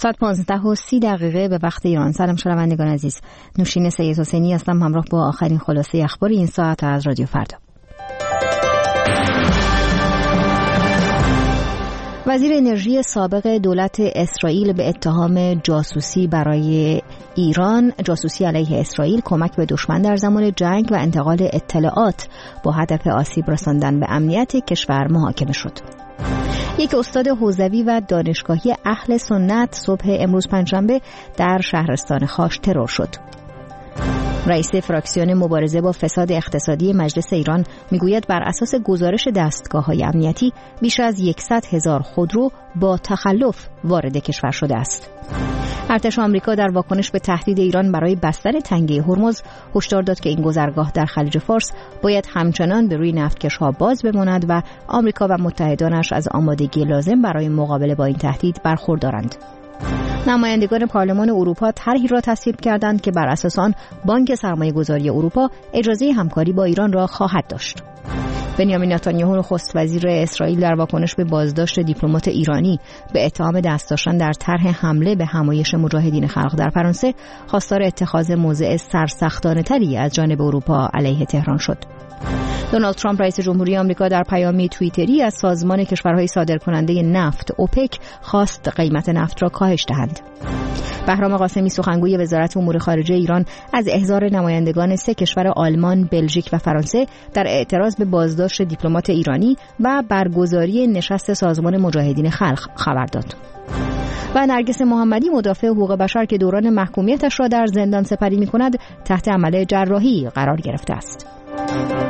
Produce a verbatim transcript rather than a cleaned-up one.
ساعت پانزده و سی دقیقه به وقت ایران. سلام شنوندگان عزیز، نوشین سید حسینی هستم همراه با آخرین خلاصه اخبار این ساعت از رادیو فردا. وزیر انرژی سابق دولت اسرائیل به اتهام جاسوسی برای ایران، جاسوسی علیه اسرائیل، کمک به دشمن در زمان جنگ و انتقال اطلاعات با هدف آسیب رساندن به امنیت کشور محاکمه شد. یک استاد حوزوی و دانشگاهی اهل سنت صبح امروز پنجشنبه در شهرستان خاش ترور شد. رئیس فراکسیون مبارزه با فساد اقتصادی مجلس ایران میگوید بر اساس گزارش دستگاه‌های امنیتی بیش از صد هزار خودرو با تخلف وارد کشور شده است. ارتش آمریکا در واکنش به تهدید ایران برای بستن تنگه هرمز هشدار داد که این گذرگاه در خلیج فارس باید همچنان به روی نفتکش‌ها باز بماند و آمریکا و متحدانش از آمادگی لازم برای مقابله با این تهدید برخوردارند. نمایندگان پارلمان اروپا طرحی را تصویب کردند که بر اساس آن بانک سرمایه‌گذاری اروپا اجازه همکاری با ایران را خواهد داشت. بنیامین نتانیاهو نخست وزیر اسرائیل در واکنش به بازداشت دیپلمات ایرانی به اتهام دست داشتن در طرح حمله به همایش مجاهدین خلق در فرانسه خواستار اتخاذ موضع سرسختانه‌تری از جانب اروپا علیه تهران شد. دونالد ترامپ رئیس جمهوری آمریکا در پیامی توییتری از سازمان کشورهای صادرکننده نفت اوپک خواست قیمت نفت را کاهش دهند. بهرام قاسمی سخنگوی وزارت امور خارجه ایران از احضار نمایندگان سه کشور آلمان، بلژیک و فرانسه در اعتراض به بازداشت دیپلمات ایرانی و برگزاری نشست سازمان مجاهدین خلق خبر داد. و نرگس محمدی مدافع حقوق بشر که دوران محکومیتش را در زندان سپری می‌کند تحت عمل جراحی قرار گرفته است.